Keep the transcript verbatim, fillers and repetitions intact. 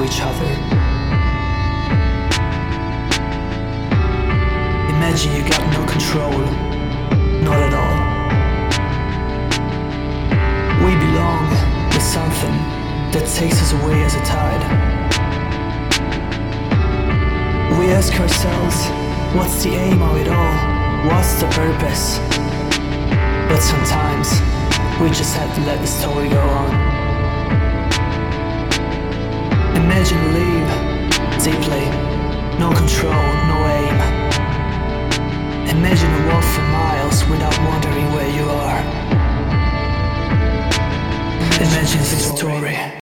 each other. Imagine you got no control, not at all. We belong with something that takes us away as a tide. We ask ourselves, what's the aim of it all? What's the purpose? But sometimes we just have to let the story go on. Imagine you leave deeply, no control, no aim. Imagine you walk for miles without wondering where you are. Imagine this story.